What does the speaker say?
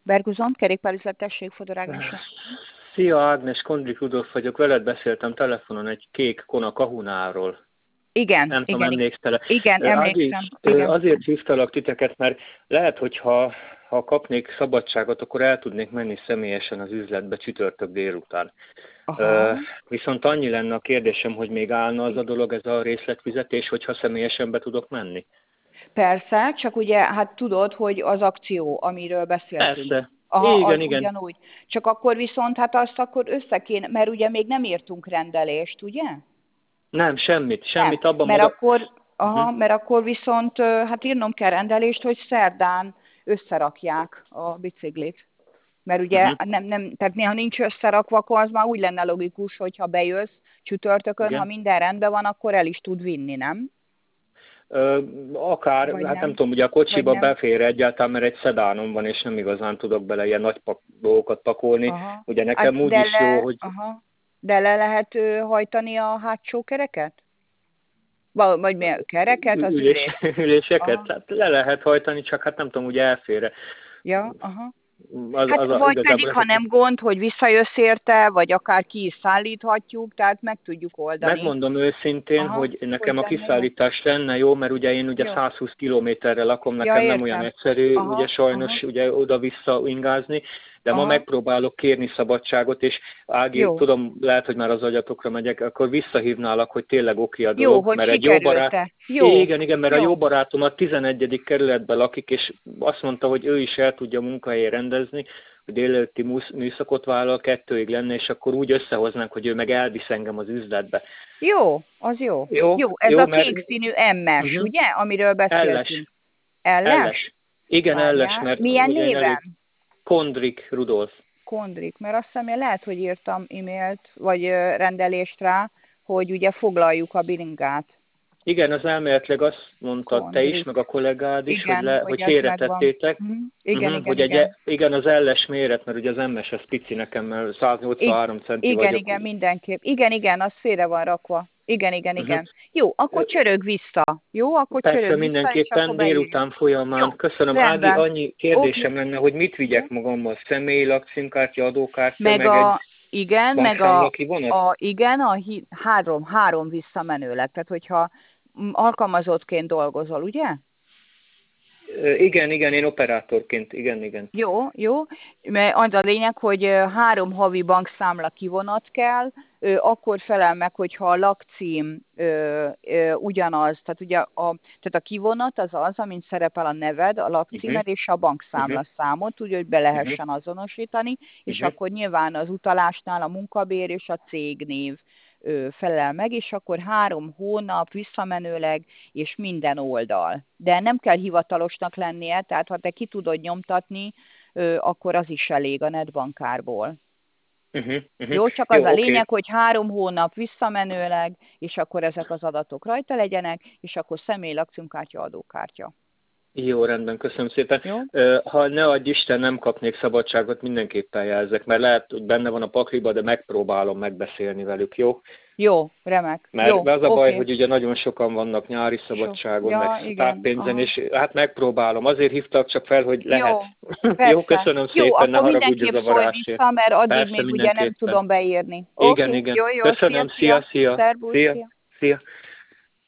Berguzon, kerékpárüzlet, tessék, Fodor Ágnesre. Szia Ágnes, Kondrik Rudolf vagyok, veled beszéltem telefonon egy kék Kona Kahunáról. Igen, Nem tudom, igen, emlékszel-e? igen, Ági, emlékszem. Igen. azért hívtalak titeket, mert lehet, hogy ha kapnék szabadságot, akkor el tudnék menni személyesen az üzletbe csütörtök délután. Viszont annyi lenne a kérdésem, hogy még állna az a dolog, ez a részletfizetés, hogyha személyesen be tudok menni? Persze, csak ugye, hát tudod, hogy az akció, amiről beszéltünk. Persze. Aha, Igen, az igen. ugyanúgy. Csak akkor viszont, hát azt akkor össze kéne, mert ugye még nem írtunk rendelést, ugye? Nem, semmit Nem, abban mert akkor viszont, hát írnom kell rendelést, hogy szerdán összerakják a biciklit. Mert ugye tehát néha nincs összerakva, akkor az már úgy lenne logikus, hogyha bejössz csütörtökön, igen. ha minden rendben van, akkor el is tud vinni, nem? Akár, Vagy hát nem. nem tudom, ugye a kocsiba Vagy nem. befér egyáltalán, mert egy szedánom van, és nem igazán tudok bele ilyen nagy dolgokat pakolni. Aha. Ugye nekem Hát úgy is jó, hogy... Aha. De le lehet hajtani a hátsó kereket? Vagy mi a kereket, az üléseket? Aha. Hát le lehet hajtani, csak hát nem tudom, ugye elfér. Ja, aha. Hát vagy pedig, ha nem gond, hogy visszajössz érte, vagy akár ki is szállíthatjuk, tehát meg tudjuk oldani. Megmondom őszintén, hogy nekem a kiszállítás lenne jó, mert ugye én 120 kilométerre lakom, nekem nem olyan egyszerű, ugye sajnos ugye oda-vissza ingázni, de ma megpróbálok kérni szabadságot, és Ági, tudom, lehet, hogy már az agyatokra megyek, akkor visszahívnálak, hogy tényleg oké a dolog, hogy mert egy jó barát... Igen, mert a jó barátom a 11. kerületben lakik, és azt mondta, hogy ő is el tudja munkahelyén rendezni, hogy délelőtti műszakot vállal, 2-ig lenne, és akkor úgy összehoznánk, hogy ő meg elvisz engem az üzletbe. Jó, az jó. Jó, ez a kék színű MS, ugye, amiről beszéltünk? Elles. Igen, Elles, mert... Milyen néven? Kondrik Rudolf. Kondrik, mert azt hiszem, én lehet, hogy írtam e-mailt, vagy rendelést rá, hogy ugye foglaljuk a bringát. Igen, az elméletileg azt mondtad te is, meg a kollégád is, hogy félretettétek. Igen, az elles méret, mert ugye az MS az pici nekem, mert 183 centi vagyok. Igen, mindenképp. Igen, az félre van rakva. Igen. Jó, akkor csörög vissza. Jó, akkor persze, csörög mindenképpen vissza, délután folyamán. Jó, Köszönöm, Ági, annyi kérdésem lenne, hogy mit vigyek magammal? Személyi lakcímkártya, adókártya, meg egy három visszamenőleg. Tehát, hogyha alkalmazottként dolgozol, ugye? Igen, én operátorként, igen. Jó, mert az a lényeg, hogy 3 havi bankszámla kivonat kell, akkor felel meg, hogyha a lakcím ugyanaz, tehát ugye tehát a kivonat az az, amint szerepel a neved, a lakcímed és a bankszámla számot, úgy, hogy be lehessen azonosítani, és akkor nyilván az utalásnál a munkabér és a cégnév felel meg, és akkor 3 hónap visszamenőleg, és minden oldal. De nem kell hivatalosnak lennie, tehát ha te ki tudod nyomtatni, akkor az is elég a netbankárból. Jó, csak az a lényeg, hogy 3 hónap visszamenőleg, és akkor ezek az adatok rajta legyenek, és akkor személy, lakcímkártya, adókártya. Jó, rendben, köszönöm szépen. Jó? Ha ne adj Isten, nem kapnék szabadságot, mindenképpen jelzek, mert lehet, hogy benne van a pakliba, de megpróbálom megbeszélni velük, jó? Jó, remek. Mert az a baj, hogy ugye nagyon sokan vannak nyári szabadságon, meg táppénzen, és hát megpróbálom. Azért hívtak csak fel, hogy lehet. Jó, köszönöm szépen, ne haragudj a zavarásért. Vissza, mert addig még ugye nem tudom beírni. Igen. Jó, Köszönöm, szia. Szervusz, szia.